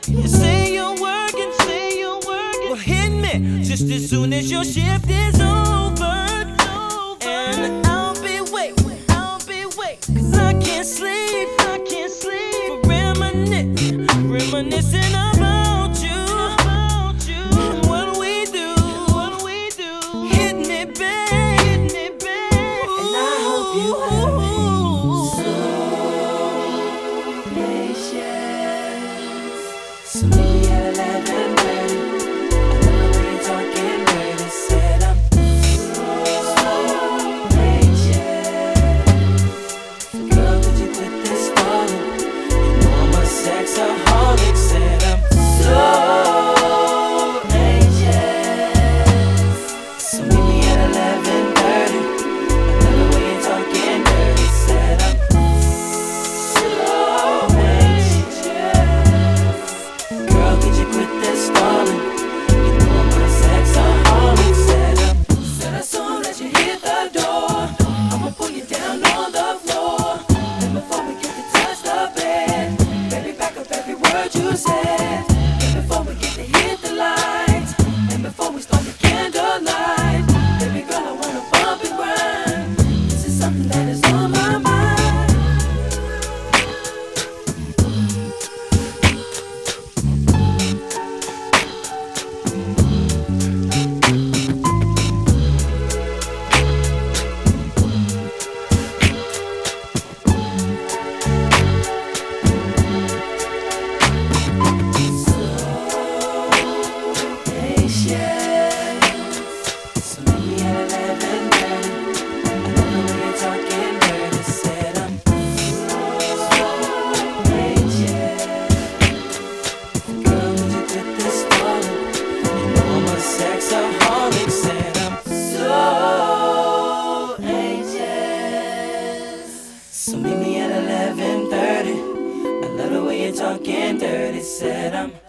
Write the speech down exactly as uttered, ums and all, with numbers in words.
You say you're working, say you're working. Well, hit me just as soon as your shift is over. And I'll be waiting, I'll be waiting. Cause I can't sleep, I can't sleep. For reminiscing, reminiscing about you. About you. And what we do, what we do. Hit me, babe, hit me, babe. And I hope you have been so patient. So maybe at eleven thirty, I know when you're talking dirty, said I'm so patient. Girl, could you quit this stalling? You know I'm a sexaholic, said I'm so anxious. So meet me at eleven thirty, I know when you're talking dirty, said I'm so anxious. Girl, could you quit this stalling? You know I'm a sexaholic, said I'm. Said as soon as you hit the door, I'ma pull you down on the floor. And before we get to touch the bed, baby, back up every word you said. And before we get to hit the lights, and before we start the candlelight, baby girl, I wanna bump and grind. This is something that is on my mind. Sexaholic, said I'm so anxious. So meet me at eleven thirty. I love the way you're talking dirty, said I'm